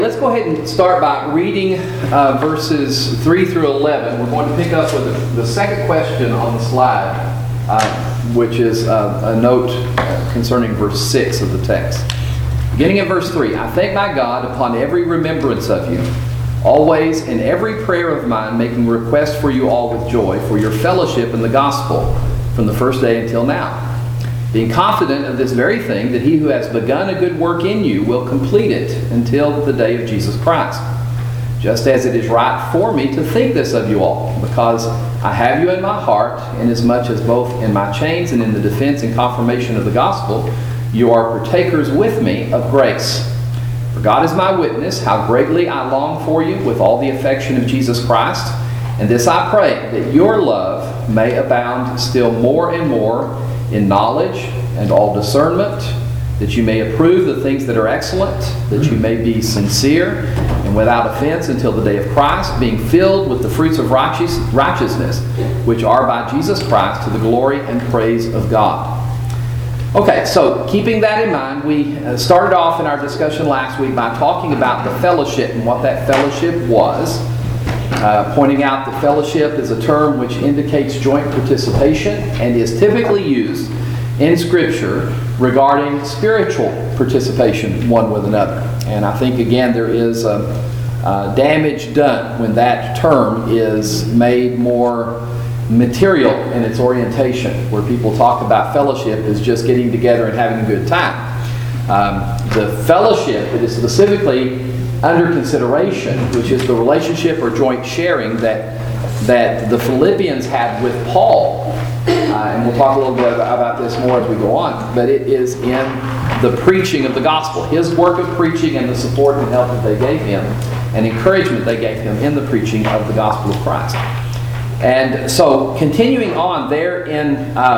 Let's go ahead and start by reading verses 3 through 11. We're going to pick up with the second question on the slide, which is a note concerning verse 6 of the text. Beginning in verse 3, I thank my God upon every remembrance of you, always in every prayer of mine, making request for you all with joy, for your fellowship in the gospel from the first day until now. Being confident of this very thing, that he who has begun a good work in you will complete it until the day of Jesus Christ. Just as it is right for me to think this of you all, because I have you in my heart, inasmuch as both in my chains and in the defense and confirmation of the gospel, you are partakers with me of grace. For God is my witness, how greatly I long for you with all the affection of Jesus Christ. And this I pray, that your love may abound still more and more in knowledge and all discernment, that you may approve the things that are excellent, that you may be sincere and without offense until the day of Christ, being filled with the fruits of righteousness, which are by Jesus Christ, to the glory and praise of God. Okay, so keeping that in mind, we started off in our discussion last week by talking about the fellowship and what that fellowship was. Pointing out that fellowship is a term which indicates joint participation and is typically used in Scripture regarding spiritual participation one with another. And I think, again, there is damage done when that term is made more material in its orientation, where people talk about fellowship as just getting together and having a good time. The fellowship that is specifically under consideration, which is the relationship or joint sharing that the Philippians had with Paul. And we'll talk a little bit about this more as we go on. But it is in the preaching of the gospel. His work of preaching and the support and help that they gave him and encouragement they gave him in the preaching of the gospel of Christ. And so continuing on there in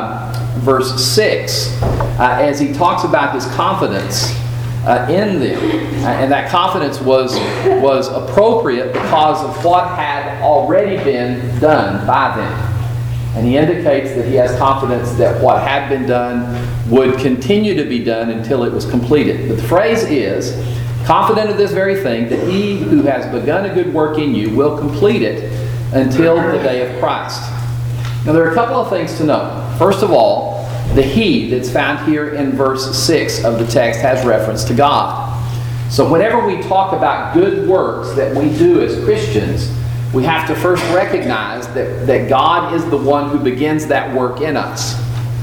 verse 6, as he talks about his confidence in them. And that confidence was appropriate because of what had already been done by them. And he indicates that he has confidence that what had been done would continue to be done until it was completed. But the phrase is, confident of this very thing, that he who has begun a good work in you will complete it until the day of Christ. Now there are a couple of things to note. First of all, the he that's found here in verse 6 of the text has reference to God. So whenever we talk about good works that we do as Christians, we have to first recognize that God is the one who begins that work in us.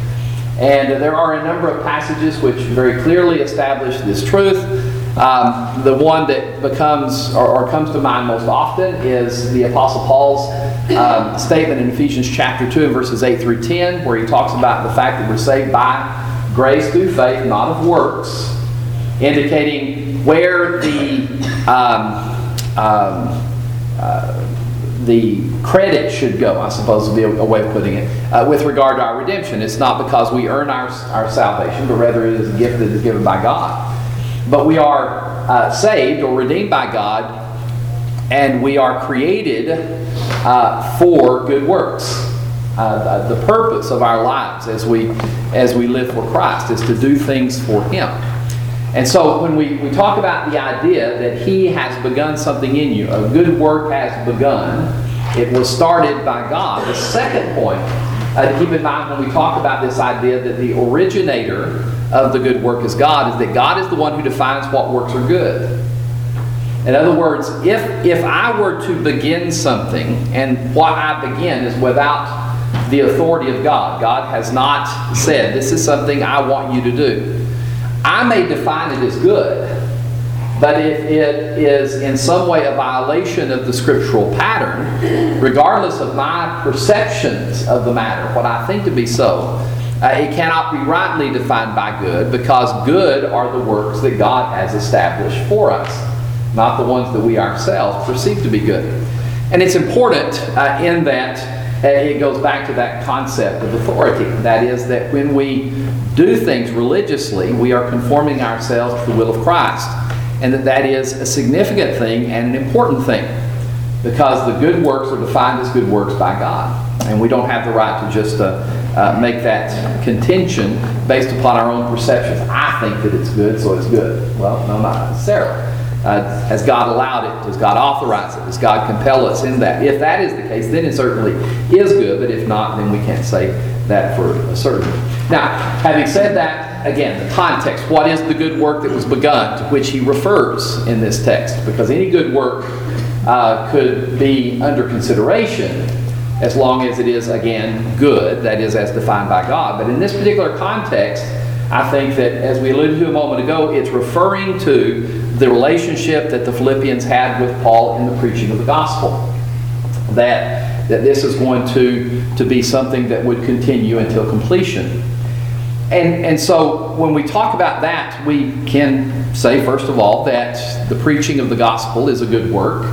And there are a number of passages which very clearly establish this truth. The one that becomes or comes to mind most often is the Apostle Paul's statement in Ephesians chapter 2 and verses 8 through 10, where he talks about the fact that we're saved by grace through faith, not of works, indicating where the credit should go, I suppose would be a way of putting it, with regard to our redemption. It's not because we earn our salvation, but rather it is a gift that is given by God. But we are saved or redeemed by God, and we are created for good works. The purpose of our lives as we live for Christ is to do things for Him. And so when we talk about the idea that He has begun something in you, a good work has begun, it was started by God. The second point to keep in mind when we talk about this idea that the originator of the good work is God, is that God is the one who defines what works are good. In other words, if I were to begin something, and what I begin is without the authority of God, God has not said, this is something I want you to do, I may define it as good, but if it is in some way a violation of the scriptural pattern, regardless of my perceptions of the matter, what I think to be so, it cannot be rightly defined by good, because good are the works that God has established for us, not the ones that we ourselves perceive to be good. And it's important in that it goes back to that concept of authority. That is, that when we do things religiously, we are conforming ourselves to the will of Christ. And that is a significant thing and an important thing, because the good works are defined as good works by God. And we don't have the right to just make that contention based upon our own perceptions. I think that it's good, so it's good. Well, no, not necessarily. Has God allowed it? Does God authorize it? Does God compel us in that? If that is the case, then it certainly is good, but if not, then we can't say that for certain. Now, having said that, again, the context, what is the good work that was begun, to which he refers in this text? Because any good work could be under consideration as long as it is, again, good, that is, as defined by God. But in this particular context, I think that, as we alluded to a moment ago, it's referring to the relationship that the Philippians had with Paul in the preaching of the gospel. That this is going to be something that would continue until completion. And so when we talk about that, we can say, first of all, that the preaching of the gospel is a good work.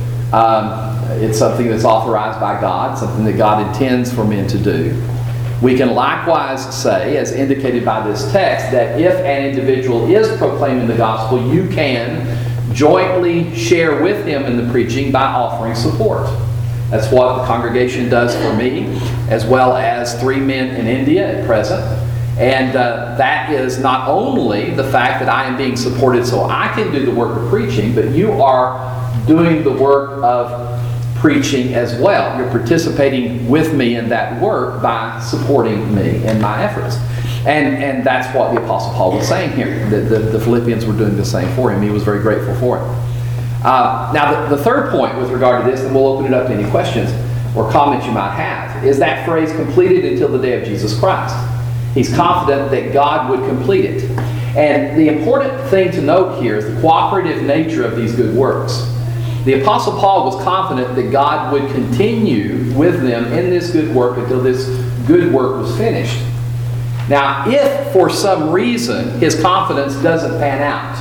It's something that's authorized by God, something that God intends for men to do. We can likewise say, as indicated by this text, that if an individual is proclaiming the gospel, you can jointly share with him in the preaching by offering support. That's what the congregation does for me, as well as 3 men in India at present. And that is not only the fact that I am being supported so I can do the work of preaching, but you are doing the work of preaching as well. You're participating with me in that work by supporting me in my efforts. And that's what the Apostle Paul was saying here. The Philippians were doing the same for him. He was very grateful for it. Now, the third point with regard to this, and we'll open it up to any questions or comments you might have, is that phrase, completed until the day of Jesus Christ. He's confident that God would complete it. And the important thing to note here is the cooperative nature of these good works. The Apostle Paul was confident that God would continue with them in this good work until this good work was finished. Now, if for some reason his confidence doesn't pan out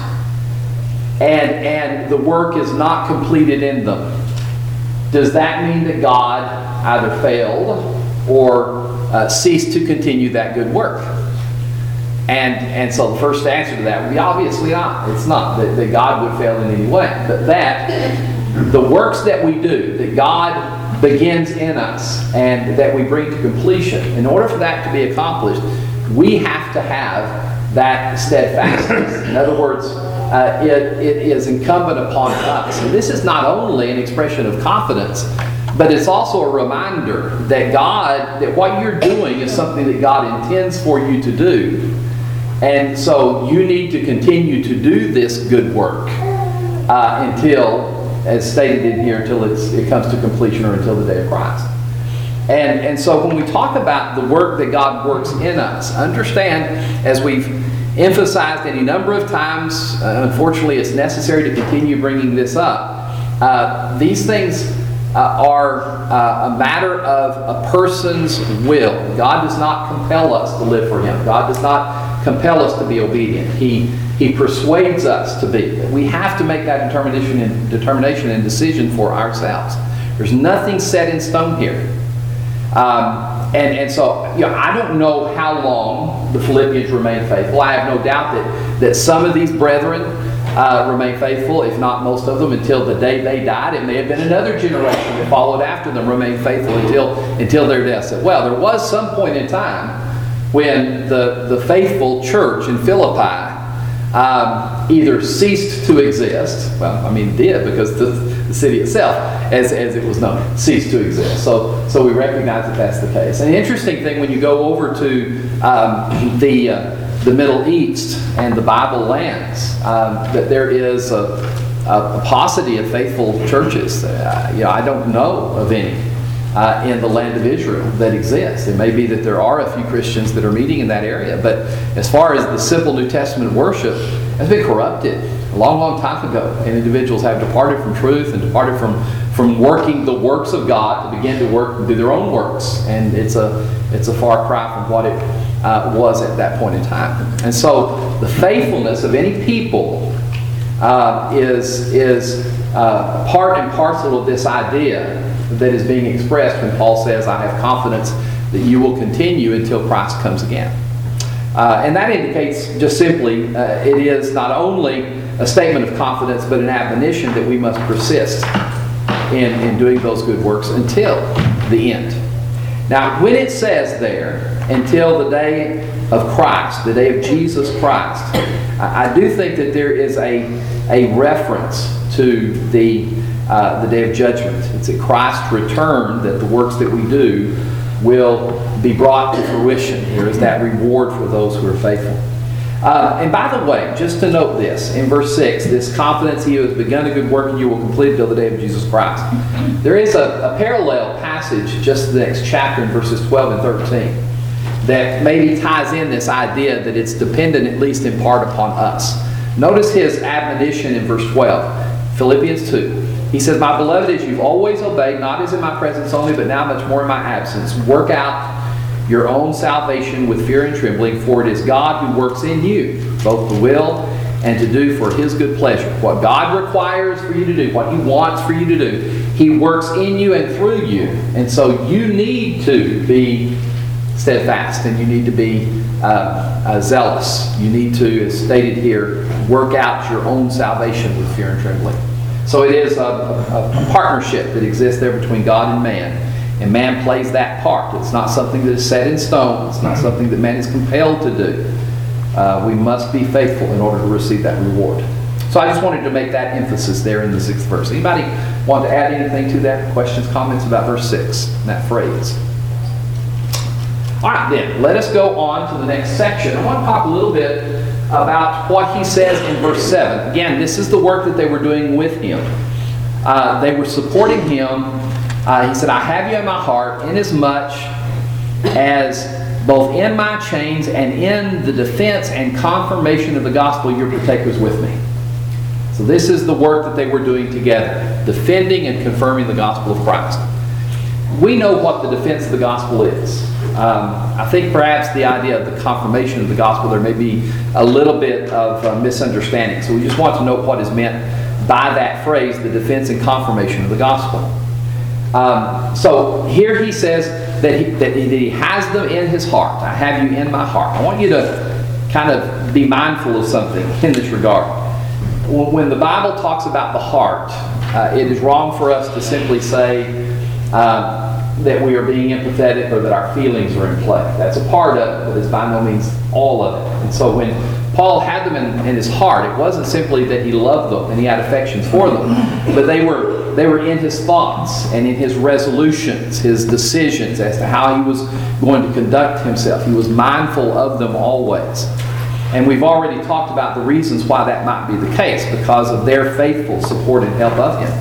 and the work is not completed in them, does that mean that God either failed or ceased to continue that good work? And so the first answer to that would be obviously not. It's not that God would fail in any way, but that the works that we do, that God begins in us and that we bring to completion, in order for that to be accomplished, we have to have that steadfastness. In other words, it is incumbent upon us. And this is not only an expression of confidence, but it's also a reminder that what you're doing is something that God intends for you to do. And so you need to continue to do this good work until, as stated in here, until it comes to completion or until the day of Christ. And so when we talk about the work that God works in us, understand, as we've emphasized any number of times, unfortunately it's necessary to continue bringing this up, these things are a matter of a person's will. God does not compel us to live for Him. God does not compel us to be obedient. He persuades us to be. We have to make that determination and decision for ourselves. There's nothing set in stone here. And so, I don't know how long the Philippians remained faithful. I have no doubt that some of these brethren remained faithful, if not most of them, until the day they died. It may have been another generation that followed after them remained faithful until their death. Well, there was some point in time when the faithful church in Philippi either ceased to exist, did, because the city itself, as it was known, ceased to exist. So we recognize that that's the case. An interesting thing when you go over to the Middle East and the Bible lands, that there is a paucity of faithful churches. I don't know of any in the land of Israel that exists. It may be that there are a few Christians that are meeting in that area, but as far as the simple New Testament worship, has been corrupted a long, long time ago, and individuals have departed from truth and departed from working the works of God to begin to work and do their own works, and it's a far cry from what it was at that point in time. And so the faithfulness of any people is part and parcel of this idea that is being expressed when Paul says, I have confidence that you will continue until Christ comes again. And that indicates just simply, it is not only a statement of confidence, but an admonition that we must persist in doing those good works until the end. Now, when it says there, until the day of Christ, the day of Jesus Christ, I do think that there is a a reference to the day of judgment. It's at Christ's return that the works that we do will be brought to fruition. There is that reward for those who are faithful. And by the way, just to note this, in verse 6, this confidence, he who has begun a good work in you will complete it till the day of Jesus Christ. There is a parallel passage just the next chapter in verses 12 and 13 that maybe ties in this idea that it's dependent at least in part upon us. Notice his admonition in verse 12, Philippians 2. He says, "My beloved, as you've always obeyed, not as in my presence only, but now much more in my absence, work out your own salvation with fear and trembling, for it is God who works in you, both to will and to do for His good pleasure." What God requires for you to do, what He wants for you to do, He works in you and through you. And so you need to be steadfast, and you need to be zealous. You need to, as stated here, work out your own salvation with fear and trembling. So it is a partnership that exists there between God and man. And man plays that part. It's not something that is set in stone. It's not something that man is compelled to do. We must be faithful in order to receive that reward. So I just wanted to make that emphasis there in the 6th verse. Anybody want to add anything to that? Questions, comments about verse 6, that phrase? All right, then, let us go on to the next section. I want to talk a little bit about what he says in verse 7. Again, this is the work that they were doing with him. They were supporting him. He said, "I have you in my heart, inasmuch as both in my chains and in the defense and confirmation of the gospel you're partakers with me." So this is the work that they were doing together, defending and confirming the gospel of Christ. We know what the defense of the gospel is. I think perhaps the idea of the confirmation of the gospel, there may be a little bit of misunderstanding. So we just want to note what is meant by that phrase, the defense and confirmation of the gospel. So here he says that he has them in his heart. "I have you in my heart." I want you to kind of be mindful of something in this regard. When the Bible talks about the heart, it is wrong for us to simply say that we are being empathetic or that our feelings are in play. That's a part of it, but it's by no means all of it. And so when Paul had them in his heart, it wasn't simply that he loved them and he had affections for them, but they were in his thoughts and in his resolutions, his decisions as to how he was going to conduct himself. He was mindful of them always. And we've already talked about the reasons why that might be the case, because of their faithful support and help of him.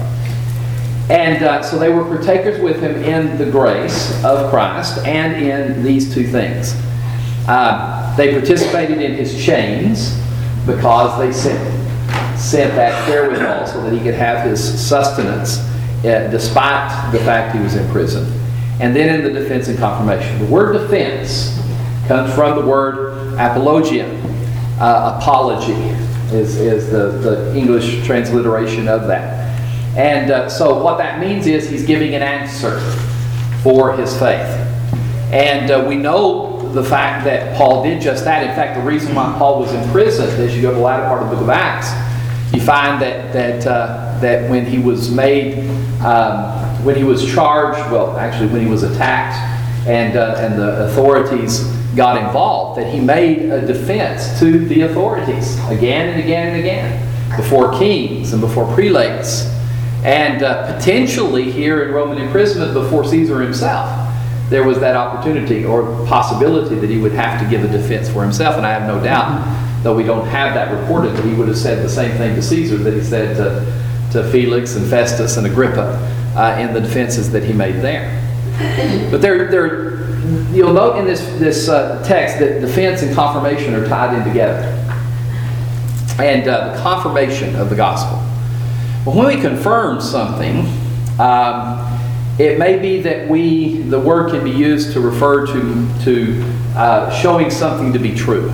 And so they were partakers with him in the grace of Christ and in these two things. They participated in his chains because they sent that wherewithal so that he could have his sustenance despite the fact he was in prison. And then in the defense and confirmation. The word defense comes from the word apologia. Apology is the English transliteration of that. And so what that means is he's giving an answer for his faith. And we know the fact that Paul did just that. In fact, the reason why Paul was imprisoned, as you go to the latter part of the book of Acts, you find that when he was made, when he was charged, well, actually when he was attacked, and the authorities got involved, that he made a defense to the authorities again and again and again, before kings and before prelates, and potentially here in Roman imprisonment before Caesar himself. There was that opportunity or possibility that he would have to give a defense for himself. And I have no doubt, though we don't have that recorded, that he would have said the same thing to Caesar that he said to Felix and Festus and Agrippa in the defenses that he made there. But you'll note in this text that defense and confirmation are tied in together. And the confirmation of the gospel. Well, when we confirm something, it may be that the word can be used to refer to showing something to be true.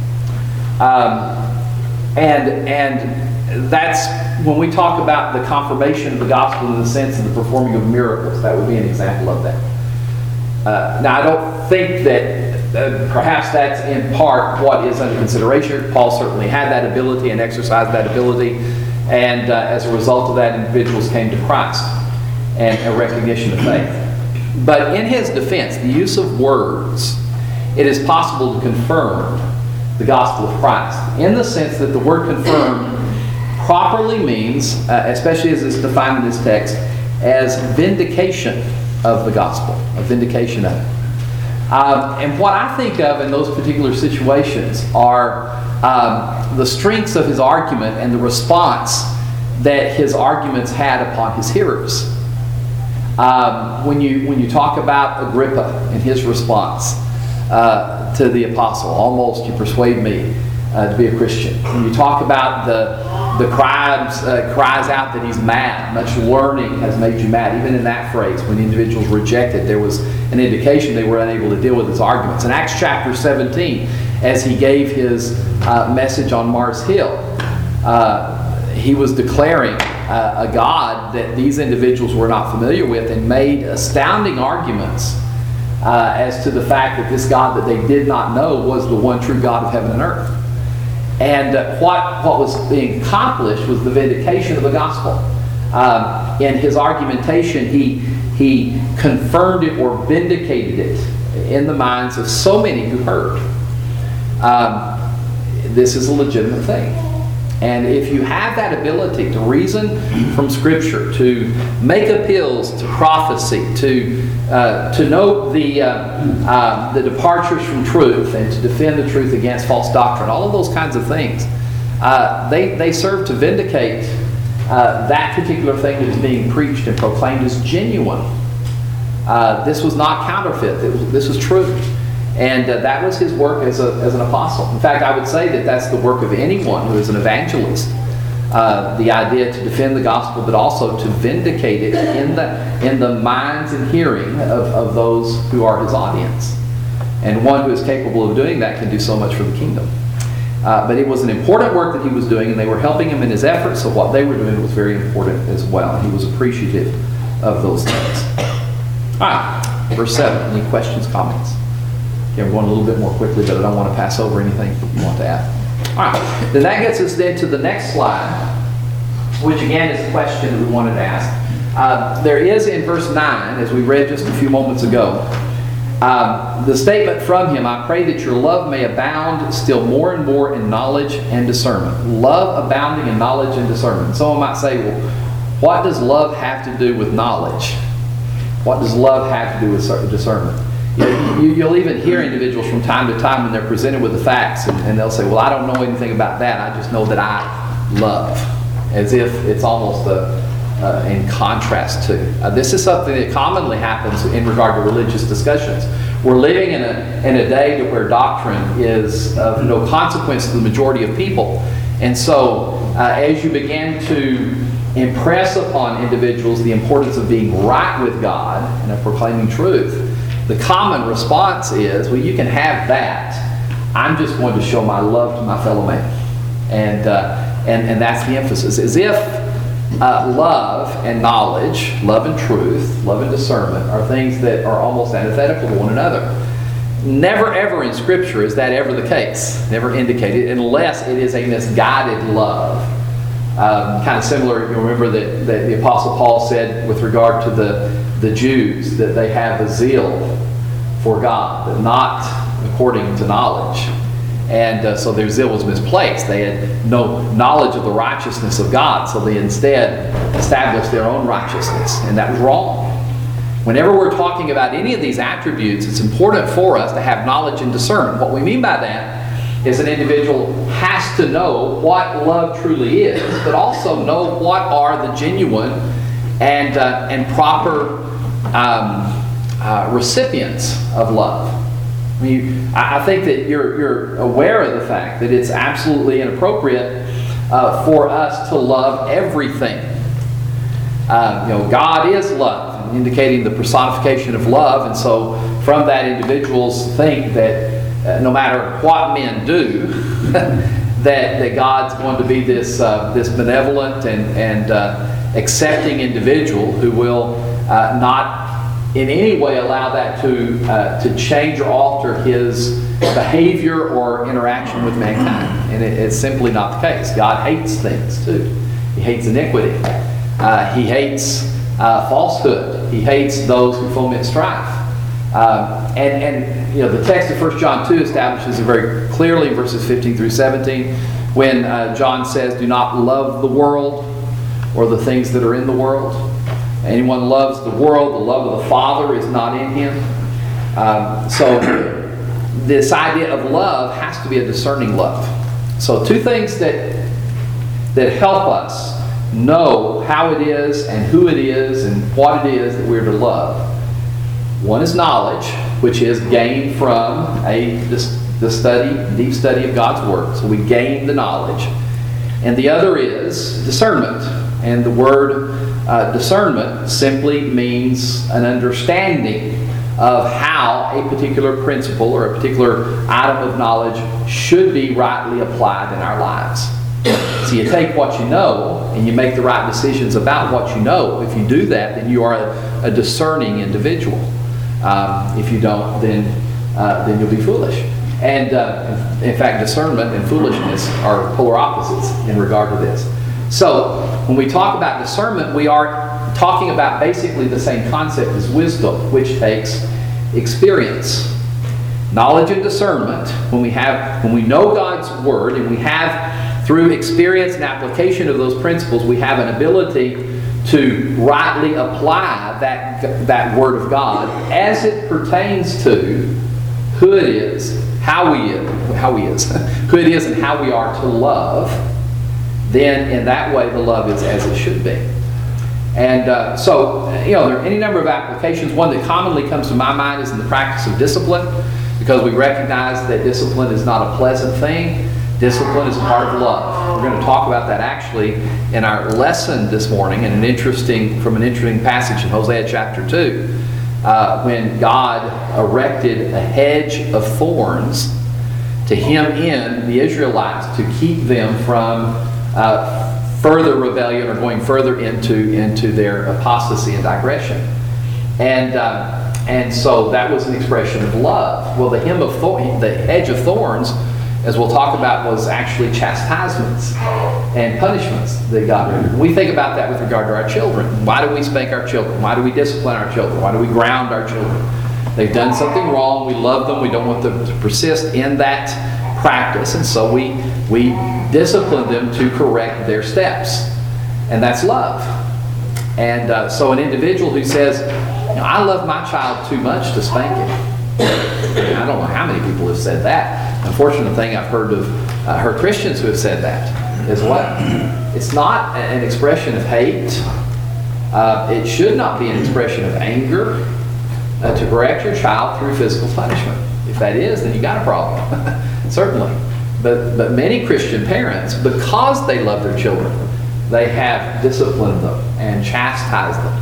And that's when we talk about the confirmation of the gospel in the sense of the performing of miracles. That would be an example of that. Now, I don't think that perhaps that's in part what is under consideration. Paul certainly had that ability and exercised that ability. And as a result of that, individuals came to Christ and a recognition of faith. But in his defense, the use of words, it is possible to confirm the gospel of Christ, in the sense that the word confirm properly means, especially as it's defined in this text, as vindication of the gospel, a vindication of it. And what I think of in those particular situations are the strengths of his argument and the response that his arguments had upon his hearers. When you talk about Agrippa and his response to the apostle, almost you persuade me to be a Christian. When you talk about the cries out that he's mad, much learning has made you mad. Even in that phrase, when individuals rejected, there was an indication they were unable to deal with his arguments. In Acts chapter 17, as he gave his message on Mars Hill, he was declaring a God that these individuals were not familiar with, and made astounding arguments as to the fact that this God that they did not know was the one true God of heaven and earth. And what was being accomplished was the vindication of the gospel. In his argumentation, he confirmed it or vindicated it in the minds of so many who heard. This is a legitimate thing. And if you have that ability to reason from Scripture, to make appeals to prophecy, to note the departures from truth, and to defend the truth against false doctrine, all of those kinds of things, they serve to vindicate that particular thing that is being preached and proclaimed as genuine. This was not counterfeit. This was true. And that was his work as an apostle. In fact, I would say that that's the work of anyone who is an evangelist. The idea to defend the gospel, but also to vindicate it in the minds and hearing of those who are his audience. And one who is capable of doing that can do so much for the kingdom. But it was an important work that he was doing, and they were helping him in his efforts, so what they were doing was very important as well. And he was appreciative of those things. All right, verse 7. Any questions, comments? We're going a little bit more quickly, but I don't want to pass over anything you want to add. All right. Then that gets us then to the next slide, which again is the question that we wanted to ask. There is in verse 9, as we read just a few moments ago, the statement from him, I pray that your love may abound still more and more in knowledge and discernment. Love abounding in knowledge and discernment. Someone might say, well, what does love have to do with knowledge? What does love have to do with discernment? You'll even hear individuals from time to time when they're presented with the facts, and they'll say, well, I don't know anything about that. I just know that I love. As if it's almost in contrast to. This is something that commonly happens in regard to religious discussions. We're living in a day where doctrine is of no consequence to the majority of people. And so as you begin to impress upon individuals the importance of being right with God and of proclaiming truth, the common response is, well, you can have that. I'm just going to show my love to my fellow man. And that's the emphasis. As if love and knowledge, love and truth, love and discernment are things that are almost antithetical to one another. Never ever in Scripture is that ever the case. Never indicated, unless it is a misguided love. Kind of similar, you remember that the Apostle Paul said with regard to the Jews that they have a zeal for God, but not according to knowledge. And so their zeal was misplaced. They had no knowledge of the righteousness of God, so they instead established their own righteousness, and that was wrong. Whenever we're talking about any of these attributes, it's important for us to have knowledge and discernment. What we mean by that is an individual has to know what love truly is, but also know what are the genuine and proper recipients of love. I think that you're aware of the fact that it's absolutely inappropriate for us to love everything. God is love, indicating the personification of love, and so from that individuals think that no matter what men do, that God's going to be this benevolent and accepting individual who will not in any way allow that to change or alter his behavior or interaction with mankind. And it's simply not the case. God hates things too. He hates iniquity. He hates falsehood. He hates those who foment strife. And the text of 1 John 2 establishes it very clearly in verses 15 through 17. When John says, do not love the world or the things that are in the world. Anyone loves the world, the love of the Father is not in him. So this idea of love has to be a discerning love. So two things that help us know how it is and who it is and what it is that we're to love. One is knowledge, which is gained from the deep study of God's Word. So we gain the knowledge. And the other is discernment. And the word discernment simply means an understanding of how a particular principle or a particular item of knowledge should be rightly applied in our lives. So you take what you know and you make the right decisions about what you know. If you do that, then you are a discerning individual. If you don't, then you'll be foolish. And in fact, discernment and foolishness are polar opposites in regard to this. So when we talk about discernment, we are talking about basically the same concept as wisdom, which takes experience. Knowledge and discernment, when we know God's Word and we have, through experience and application of those principles, we have an ability to rightly apply that Word of God as it pertains to who it is, who it is and how we are to love, then in that way the love is as it should be. And so there are any number of applications. One that commonly comes to my mind is in the practice of discipline, because we recognize that discipline is not a pleasant thing. Discipline is a part of love. We're going to talk about that actually in our lesson this morning from an interesting passage in Hosea chapter 2, when God erected a hedge of thorns to hem in the Israelites to keep them from further rebellion or going further into their apostasy and digression. And so that was an expression of love. Well, the hedge of thorns, as we'll talk about, was actually chastisements and punishments that God rendered. We think about that with regard to our children. Why do we spank our children? Why do we discipline our children? Why do we ground our children? They've done something wrong. We love them. We don't want them to persist in that practice. And so we discipline them to correct their steps. And that's love. And so an individual who says, I love my child too much to spank him. I don't know how many people have said that. Unfortunate thing, I've heard Christians who have said that as well. It's not an expression of hate. It should not be an expression of anger to correct your child through physical punishment. If that is, then you got a problem. Certainly. But many Christian parents, because they love their children, they have disciplined them and chastised them.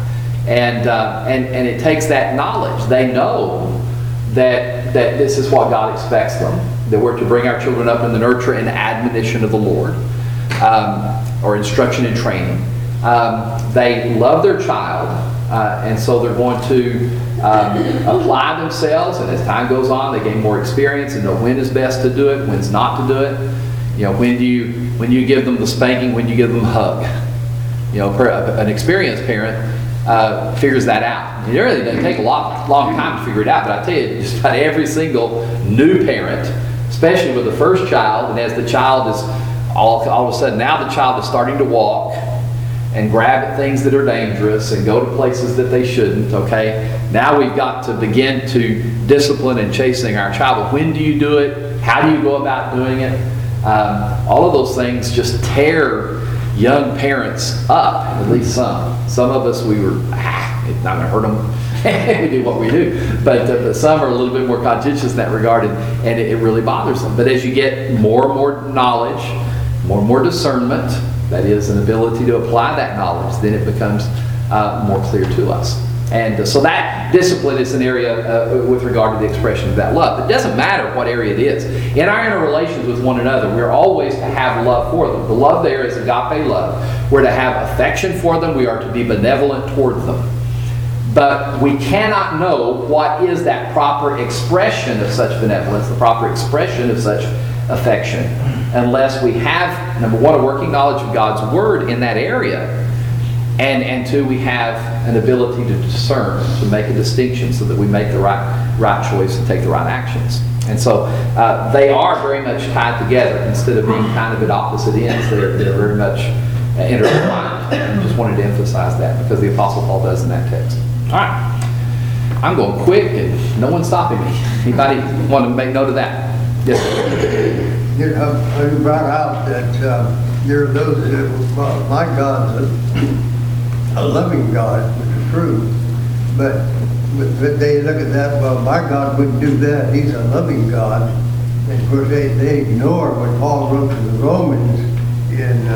And it takes that knowledge. They know that this is what God expects them, that we're to bring our children up in the nurture and admonition of the Lord, or instruction and training. They love their child, and so they're going to apply themselves, and as time goes on, they gain more experience and know when is best to do it, when's not to do it. When you give them the spanking, when you give them a hug. An experienced parent figures that out. It really doesn't take a long time to figure it out, but I tell you, just about every single new parent, especially with the first child, and as the child is all of a sudden, now the child is starting to walk and grab at things that are dangerous and go to places that they shouldn't, okay? Now we've got to begin to discipline and chastening our child. When do you do it? How do you go about doing it? All of those things just tear young parents up, at least some. Some of us, it's not going to hurt them. We do what we do. But some are a little bit more conscientious in that regard, and it really bothers them. But as you get more and more knowledge, more and more discernment, that is an ability to apply that knowledge, then it becomes more clear to us. And so that discipline is an area with regard to the expression of that love. It doesn't matter what area it is. In our interrelations with one another, we're always to have love for them. The love there is agape love. We're to have affection for them. We are to be benevolent toward them. But we cannot know what is that proper expression of such benevolence, the proper expression of such affection, unless we have, number one, a working knowledge of God's Word in that area, and two, we have an ability to discern, to make a distinction so that we make the right choice and take the right actions. And so they are very much tied together instead of being kind of at opposite ends. They're very much intertwined. I just wanted to emphasize that because the Apostle Paul does in that text. All right. I'm going quick and no one's stopping me. Anybody want to make note of that? Yes, sir. You brought out that there are those that, well, my God's a loving God, which is true, but they look at that, well, my God wouldn't do that, he's a loving God. And of course they ignore what Paul wrote to the Romans in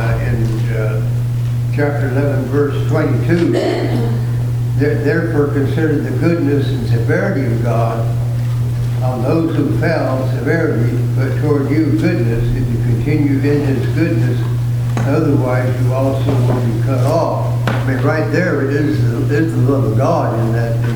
chapter 11, verse 22. Therefore consider the goodness and severity of God on those who fell, severity, but toward you goodness, if you continue in his goodness, otherwise you also will be cut off. I mean, right there it is the love of God in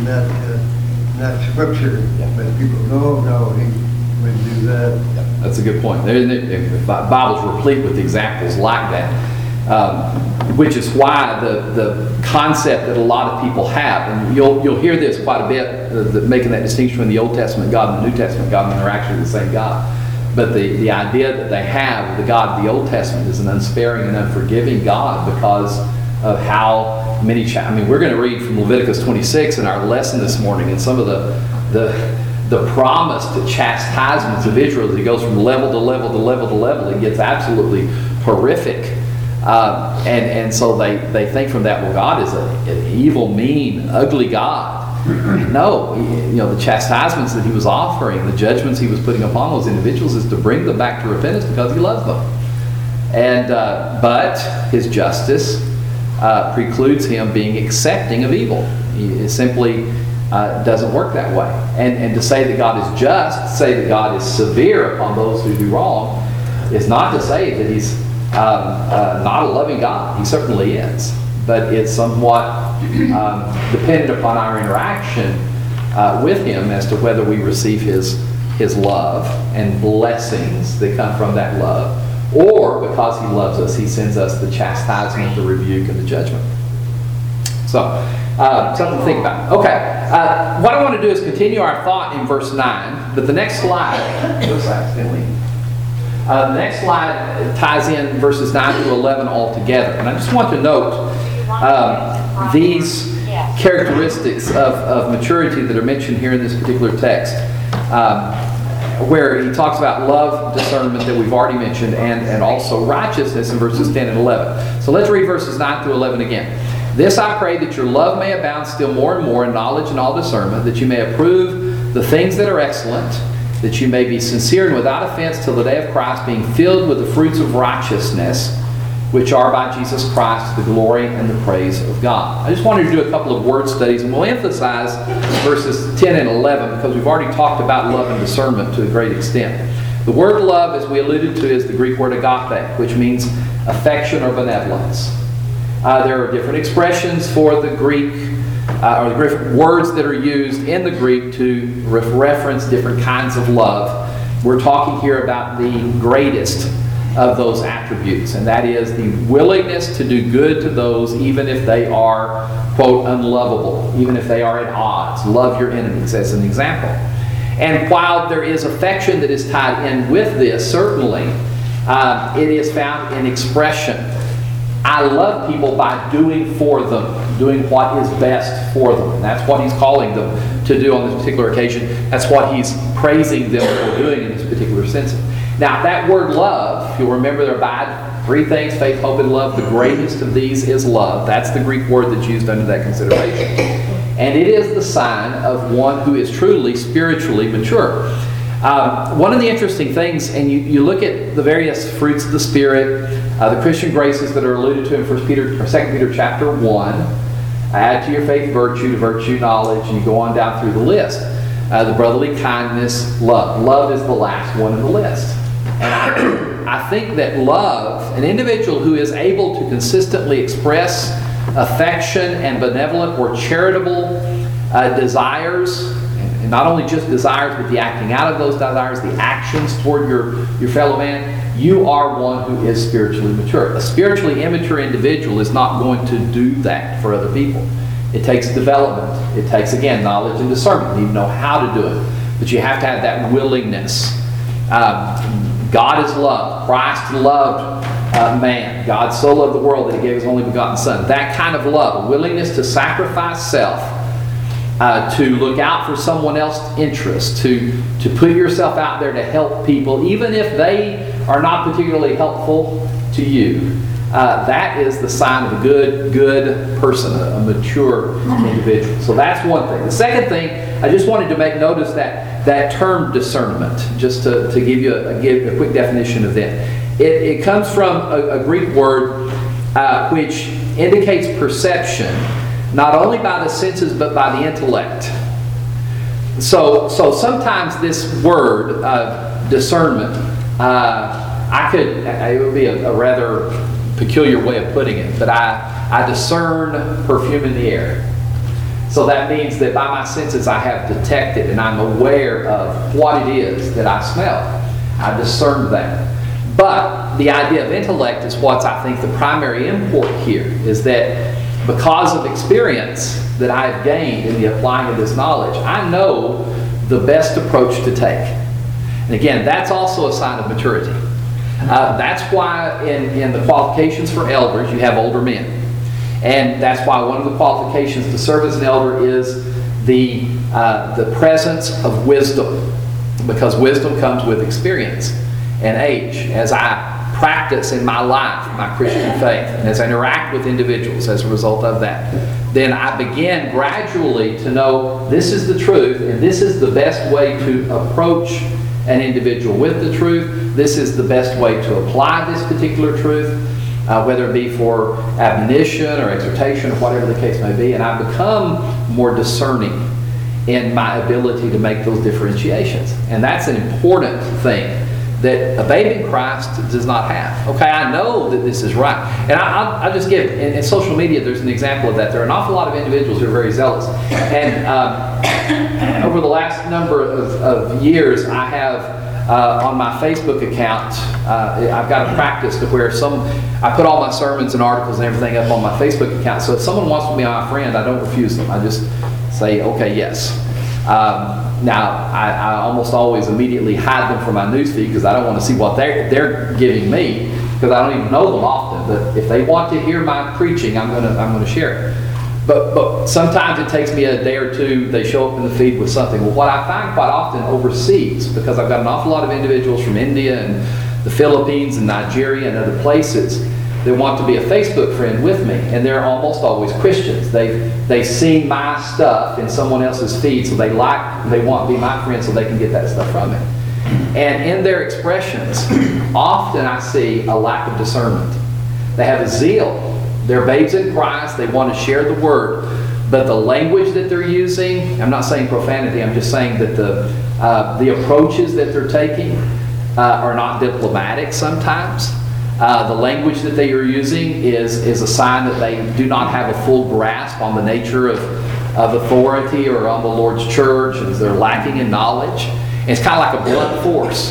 that scripture. Yeah. But people go, no, he wouldn't do that. Yeah, that's a good point. The Bible's replete with examples like that, which is why the concept that a lot of people have, and you'll hear this quite a bit, making that distinction between the Old Testament God and the New Testament God, and they're actually the same God. But the idea that they have, the God of the Old Testament is an unsparing and unforgiving God because of how many, we're going to read from Leviticus 26 in our lesson this morning, and some of the promise to chastisements of Israel as it goes from level to level to level to level, it gets absolutely horrific. And so they think from that, well, God is an evil, mean, ugly God. No, the chastisements that he was offering, the judgments he was putting upon those individuals is to bring them back to repentance because he loves them. And but his justice precludes him being accepting of evil. It simply doesn't work that way. And to say that God is just, to say that God is severe upon those who do wrong, is not to say that he's not a loving God. He certainly is. But it's somewhat dependent upon our interaction with him as to whether we receive his love and blessings that come from that love, or because he loves us, he sends us the chastisement, the rebuke, and the judgment. So, something to think about. Okay, what I want to do is continue our thought in verse 9, but the next slide, the next slide ties in verses 9 through 11 altogether. And I just want to note these characteristics of maturity that are mentioned here in this particular text, where he talks about love, discernment that we've already mentioned, and also righteousness in verses 10 and 11. So let's read verses 9 through 11 again. This I pray, that your love may abound still more and more in knowledge and all discernment, that you may approve the things that are excellent, that you may be sincere and without offense till the day of Christ, being filled with the fruits of righteousness, which are by Jesus Christ, the glory and the praise of God. I just wanted to do a couple of word studies, and we'll emphasize verses 10 and 11 because we've already talked about love and discernment to a great extent. The word love, as we alluded to, is the Greek word agape, which means affection or benevolence. There are different expressions for the Greek, or the different words that are used in the Greek to reference different kinds of love. We're talking here about the greatest of those attributes, and that is the willingness to do good to those even if they are, quote, unlovable, even if they are at odds. Love your enemies, as an example. And while there is affection that is tied in with this, certainly, it is found in expression. I love people by doing for them, doing what is best for them. And that's what he's calling them to do on this particular occasion. That's what he's praising them for doing in this particular sense. Now, that word love, if you'll remember, there abide three things: faith, hope, and love. The greatest of these is love. That's the Greek word that's used under that consideration. And it is the sign of one who is truly spiritually mature. One of the interesting things, and you look at the various fruits of the Spirit, the Christian graces that are alluded to in 2 Peter chapter 1, add to your faith virtue, knowledge, and you go on down through the list. The brotherly kindness, love. Love is the last one in the list. And I think that love, an individual who is able to consistently express affection and benevolent or charitable desires, and not only just desires, but the acting out of those desires, the actions toward your fellow man, you are one who is spiritually mature. A spiritually immature individual is not going to do that for other people. It takes development. It takes, again, knowledge and discernment. You need to know how to do it. but you have to have that willingness. God is love. Christ loved man. God so loved the world that He gave His only begotten Son. That kind of love, a willingness to sacrifice self, to look out for someone else's interest, to put yourself out there to help people, even if they are not particularly helpful to you. That is the sign of a good person, a mature individual. So that's one thing. The second thing, I just wanted to make notice that term discernment, just to give you a quick definition of that. It comes from a Greek word which indicates perception, not only by the senses but by the intellect. So sometimes this word discernment, it would be a rather peculiar way of putting it, but I discern perfume in the air. So that means that by my senses I have detected and I'm aware of what it is that I smell. I discern that. But the idea of intellect is what's, I think, the primary import here, is that because of experience that I've gained in the applying of this knowledge, I know the best approach to take. And again, that's also a sign of maturity. That's why in the qualifications for elders, you have older men. And that's why one of the qualifications to serve as an elder is the presence of wisdom. Because wisdom comes with experience and age. As I practice in my life my Christian faith, and as I interact with individuals as a result of that, then I begin gradually to know this is the truth, and this is the best way to approach an individual with the truth. This is the best way to apply this particular truth, whether it be for admonition or exhortation or whatever the case may be. And I become more discerning in my ability to make those differentiations. And that's an important thing that a babe in Christ does not have. Okay, I know that this is right. And I'll just give, in social media, there's an example of that. There are an awful lot of individuals who are very zealous. And over the last number of years, I have, on my Facebook account, I've got a practice to where I put all my sermons and articles and everything up on my Facebook account. So if someone wants to be my friend, I don't refuse them. I just say, okay, yes. Now, I almost always immediately hide them from my newsfeed because I don't want to see what they're giving me, because I don't even know them often. But if they want to hear my preaching, I'm going to share it. But sometimes it takes me a day or two. They show up in the feed with something. Well, what I find quite often overseas, because I've got an awful lot of individuals from India and the Philippines and Nigeria and other places that want to be a Facebook friend with me, and they're almost always Christians. They've seen my stuff in someone else's feed, so they want to be my friend so they can get that stuff from me. And in their expressions, often I see a lack of discernment. They have a zeal. They're babes in Christ. They want to share the Word. But the language that they're using, I'm not saying profanity, I'm just saying that the approaches that they're taking are not diplomatic sometimes. The language that they are using is a sign that they do not have a full grasp on the nature of authority or on the Lord's church, and they're lacking in knowledge. And it's kind of like a blunt force.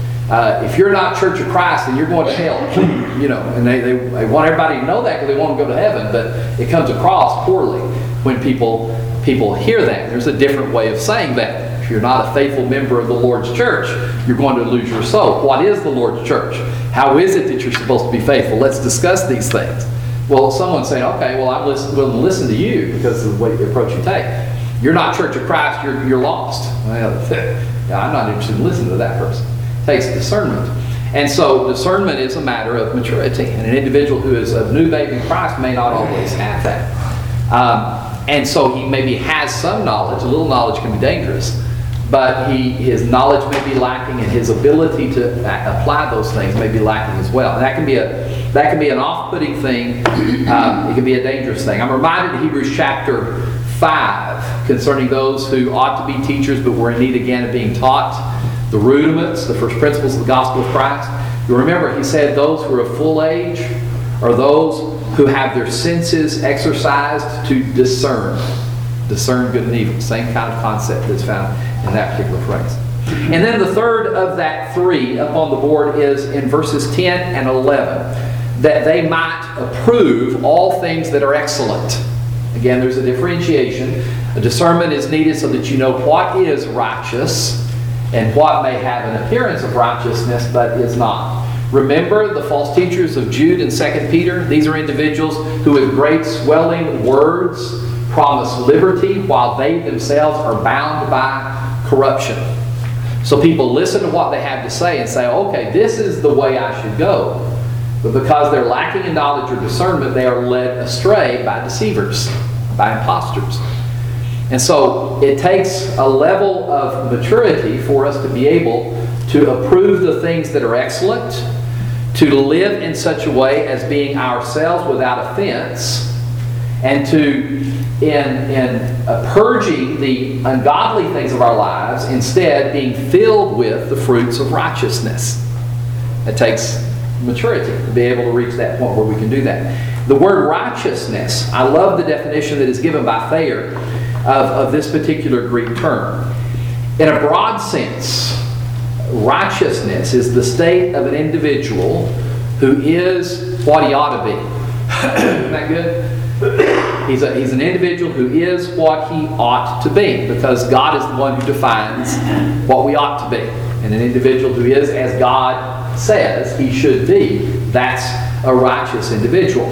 If you're not Church of Christ, then you're going to hell. And they want everybody to know that because they want to go to heaven, but it comes across poorly when people hear that. There's a different way of saying that. If you're not a faithful member of the Lord's church, you're going to lose your soul. What is the Lord's church? How is it that you're supposed to be faithful? Let's discuss these things. Well, someone's saying, okay, well, I'm willing to listen to you because of the approach you take. You're not Church of Christ, you're lost. Well, I'm not interested in listening to that person. It takes discernment. And so discernment is a matter of maturity. And an individual who is a new babe in Christ may not always have that. And so he maybe has some knowledge. A little knowledge can be dangerous. But his knowledge may be lacking, and his ability to apply those things may be lacking as well. And that can be an off-putting thing. It can be a dangerous thing. I'm reminded of Hebrews chapter 5 concerning those who ought to be teachers but were in need again of being taught the rudiments, the first principles of the gospel of Christ. You remember he said those who are of full age are those who have their senses exercised to discern good and evil. Same kind of concept that's found in that particular phrase. And then the third of that three up on the board is in verses 10 and 11, that they might approve all things that are excellent. Again, there's a differentiation. A discernment is needed so that you know what is righteous and what may have an appearance of righteousness but is not. Remember the false teachers of Jude and 2 Peter? These are individuals who with great swelling words promise liberty while they themselves are bound by corruption. So people listen to what they have to say and say, okay, this is the way I should go. But because they're lacking in knowledge or discernment, they are led astray by deceivers, by imposters. And so it takes a level of maturity for us to be able to approve the things that are excellent, to live in such a way as being ourselves without offense, and to, in purging the ungodly things of our lives, instead being filled with the fruits of righteousness. It takes maturity to be able to reach that point where we can do that. The word righteousness, I love the definition that is given by Thayer of this particular Greek term. In a broad sense, righteousness is the state of an individual who is what he ought to be. Isn't that good? He's an individual who is what he ought to be, because God is the one who defines what we ought to be. And an individual who is as God says he should be, that's a righteous individual.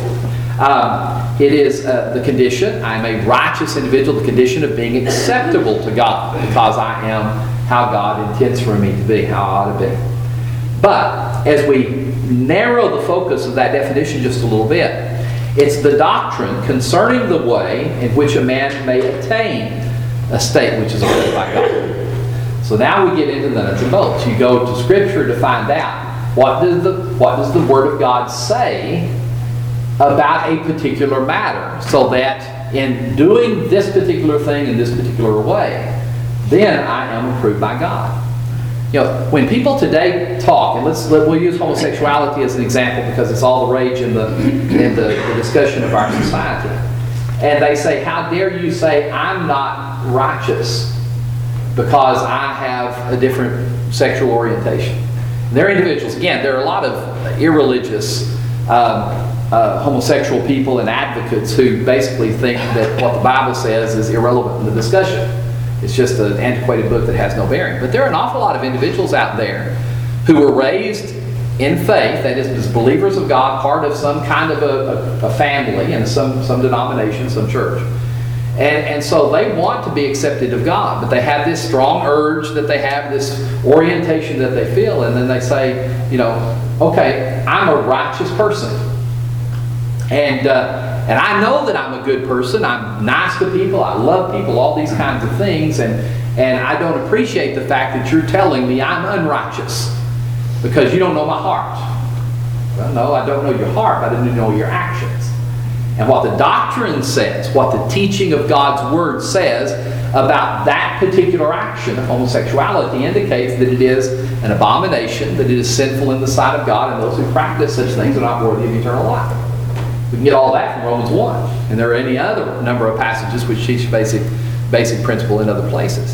It is the condition, I'm a righteous individual, the condition of being acceptable to God, because I am how God intends for me to be, how I ought to be. But as we narrow the focus of that definition just a little bit, it's the doctrine concerning the way in which a man may attain a state which is approved by God. So now we get into the nuts and bolts. You go to Scripture to find out what does the Word of God say about a particular matter, so that in doing this particular thing in this particular way, then I am approved by God. You know, when people today talk, and we'll use homosexuality as an example because it's all the rage in the discussion of our society, and they say, "How dare you say I'm not righteous because I have a different sexual orientation?" And they're individuals. Again, there are a lot of irreligious homosexual people and advocates who basically think that what the Bible says is irrelevant in the discussion. It's just an antiquated book that has no bearing. But there are an awful lot of individuals out there who were raised in faith, that is, as believers of God, part of some kind of a family and some denomination, some church. And so they want to be accepted of God, but they have this strong urge that they have, this orientation that they feel, and then they say, you know, okay, I'm a righteous person. And I know that I'm a good person. I'm nice to people. I love people, all these kinds of things. And I don't appreciate the fact that you're telling me I'm unrighteous because you don't know my heart. Well, no, I don't know your heart, but I do know your actions. And what the doctrine says, what the teaching of God's Word says about that particular action of homosexuality indicates that it is an abomination, that it is sinful in the sight of God, and those who practice such things are not worthy of eternal life. We can get all that from Romans 1. And there are any other number of passages which teach basic principle in other places.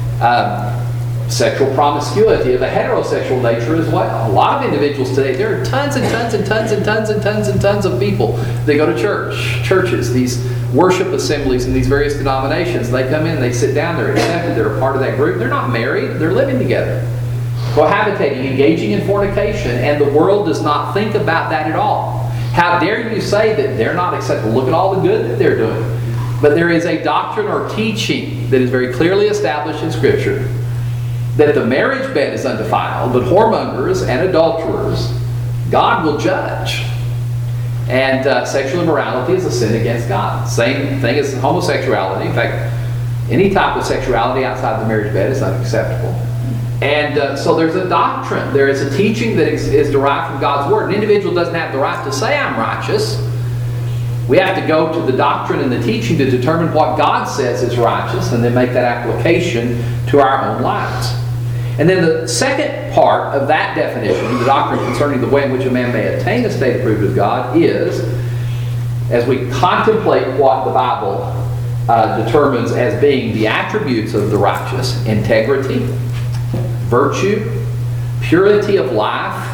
Sexual promiscuity of a heterosexual nature as well. A lot of individuals today, there are tons and tons and tons and tons and tons and tons of people that go to churches, these worship assemblies in these various denominations. They come in, they sit down, they're accepted, they're a part of that group. They're not married, they're living together, cohabitating, engaging in fornication, and the world does not think about that at all. How dare you say that they're not acceptable? Look at all the good that they're doing. But there is a doctrine or teaching that is very clearly established in Scripture that the marriage bed is undefiled, but whoremongers and adulterers God will judge. And sexual immorality is a sin against God. Same thing as homosexuality. In fact, any type of sexuality outside the marriage bed is unacceptable. And so there's a doctrine. There is a teaching that is derived from God's Word. An individual doesn't have the right to say, I'm righteous. We have to go to the doctrine and the teaching to determine what God says is righteous and then make that application to our own lives. And then the second part of that definition, the doctrine concerning the way in which a man may attain a state approved of God, is, as we contemplate what the Bible determines as being the attributes of the righteous: integrity, virtue, purity of life,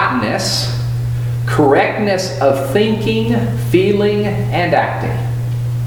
rightness, correctness of thinking, feeling, and acting.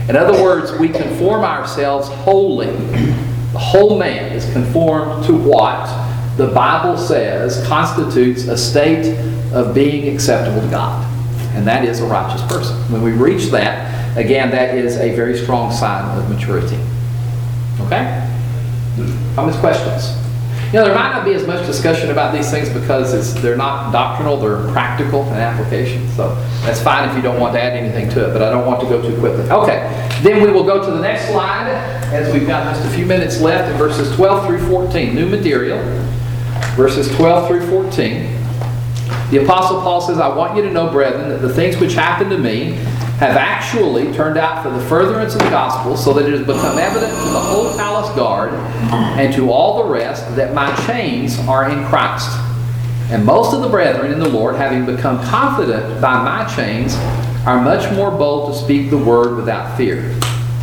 In other words, we conform ourselves wholly. The whole man is conformed to what the Bible says constitutes a state of being acceptable to God. And that is a righteous person. When we reach that, again, that is a very strong sign of maturity. Okay? Comments, questions? There might not be as much discussion about these things because they're not doctrinal, they're practical and application. So that's fine if you don't want to add anything to it, but I don't want to go too quickly. Okay, then we will go to the next slide as we've got just a few minutes left in verses 12 through 14. New material, verses 12 through 14. The Apostle Paul says, I want you to know, brethren, that the things which happened to me have actually turned out for the furtherance of the gospel, so that it has become evident to the whole palace guard and to all the rest that my chains are in Christ. And most of the brethren in the Lord, having become confident by my chains, are much more bold to speak the word without fear.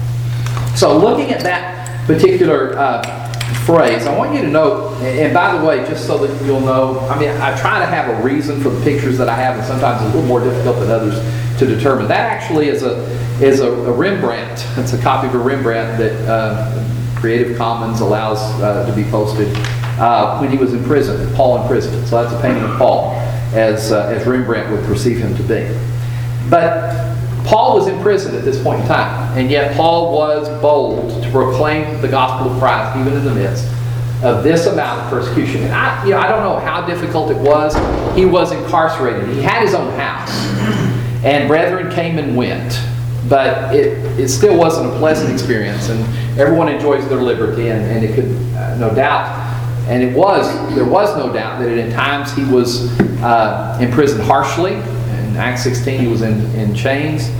So looking at that particular phrase, I want you to know, and by the way, just so that you'll know, I try to have a reason for the pictures that I have, and sometimes it's a little more difficult than others to determine. That actually is a Rembrandt. It's a copy of a Rembrandt that Creative Commons allows to be posted when he was in prison, Paul in prison. So that's a painting of Paul as Rembrandt would perceive him to be. But Paul was in prison at this point in time, and yet Paul was bold to proclaim the gospel of Christ even in the midst of this amount of persecution. And I don't know how difficult it was. He was incarcerated. He had his own house, and brethren came and went. But it still wasn't a pleasant experience, and everyone enjoys their liberty, and it could, no doubt, and there was no doubt that at times he was imprisoned harshly. In Acts 16 he was in chains.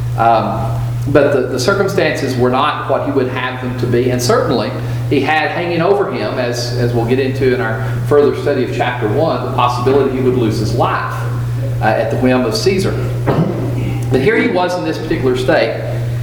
But the circumstances were not what he would have them to be, and certainly he had hanging over him, as we'll get into in our further study of chapter 1, the possibility he would lose his life at the whim of Caesar. But here he was in this particular state,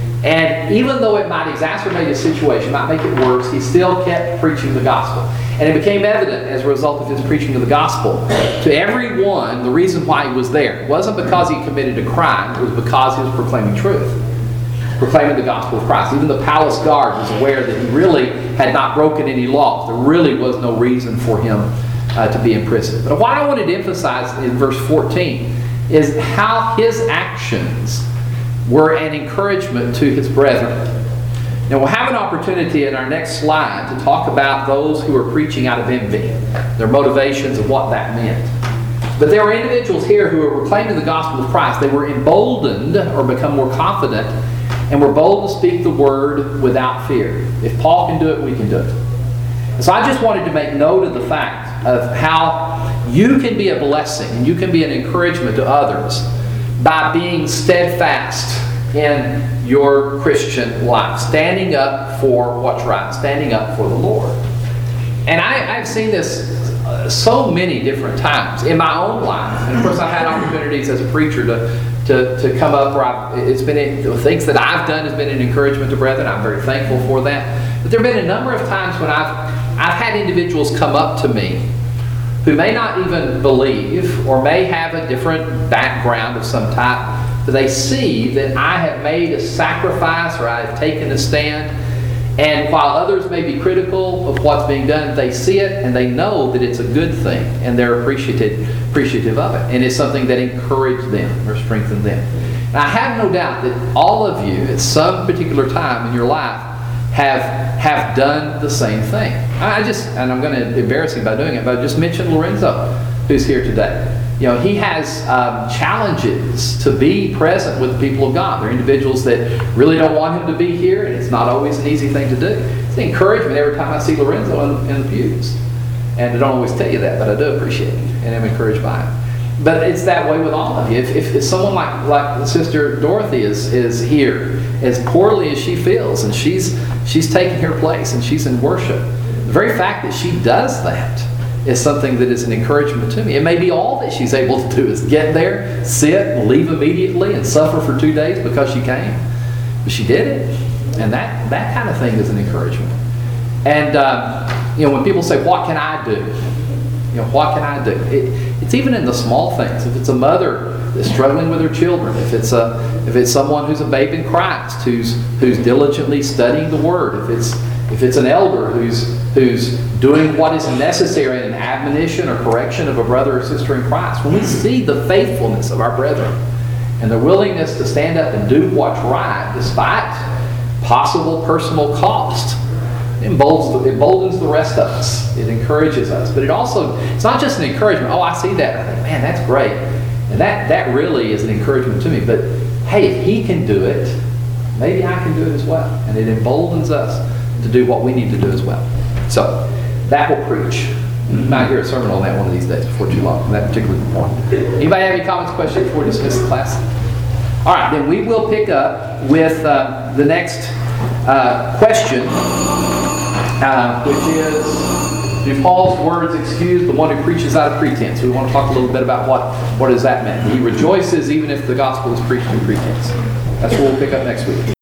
and even though it might exacerbate his situation, might make it worse, he still kept preaching the gospel. And it became evident as a result of his preaching of the gospel to everyone the reason why he was there. It wasn't because he committed a crime, it was because he was proclaiming truth, proclaiming the gospel of Christ. Even the palace guard was aware that he really had not broken any laws. There really was no reason for him to be in prison. But what I wanted to emphasize in verse 14 is how his actions were an encouragement to his brethren. Now we'll have an opportunity in our next slide to talk about those who were preaching out of envy, their motivations and what that meant. But there were individuals here who were proclaiming the gospel of Christ. They were emboldened or become more confident and were bold to speak the word without fear. If Paul can do it, we can do it. And so I just wanted to make note of the fact of how you can be a blessing and you can be an encouragement to others by being steadfast in your Christian life, standing up for what's right, standing up for the Lord. And I've seen this so many different times in my own life. And of course I've had opportunities as a preacher to come up where it's been the things that I've done has been an encouragement to brethren. I'm very thankful for that. But there have been a number of times when I've had individuals come up to me who may not even believe or may have a different background of some type, but they see that I have made a sacrifice or I have taken a stand. And while others may be critical of what's being done, they see it and they know that it's a good thing and they're appreciative of it. And it's something that encouraged them or strengthened them. And I have no doubt that all of you at some particular time in your life have done the same thing. And I'm going to embarrass him by doing it, but I just mentioned Lorenzo, who's here today. He has challenges to be present with the people of God. There are individuals that really don't want him to be here, and it's not always an easy thing to do. It's an encouragement every time I see Lorenzo in the pews. And I don't always tell you that, but I do appreciate it, and I'm encouraged by it. But it's that way with all of you. If someone like Sister Dorothy is here, as poorly as she feels, and she's taking her place, and she's in worship, the very fact that she does that is something that is an encouragement to me. It may be all that she's able to do is get there, sit, leave immediately, and suffer for 2 days because she came. But she did it. And that kind of thing is an encouragement. And when people say, what can I do? What can I do? It's even in the small things. If it's a mother that's struggling with her children, if it's someone who's a babe in Christ, who's diligently studying the Word, if it's an elder who's doing what is necessary in an admonition or correction of a brother or sister in Christ, when we see the faithfulness of our brethren and the willingness to stand up and do what's right despite possible personal cost, it emboldens the rest of us. It encourages us. But it's not just an encouragement. Oh, I see that. I think, man, that's great. And that really is an encouragement to me. But hey, if he can do it, maybe I can do it as well. And it emboldens us to do what we need to do as well. So that will preach. You might hear a sermon on that one of these days before too long, on that particular point. Anybody have any comments, questions before we dismiss the class? All right, then we will pick up with the next question, which is, do Paul's words excuse the one who preaches out of pretense? We want to talk a little bit about what does that mean. He rejoices even if the gospel is preached in pretense. That's what we'll pick up next week.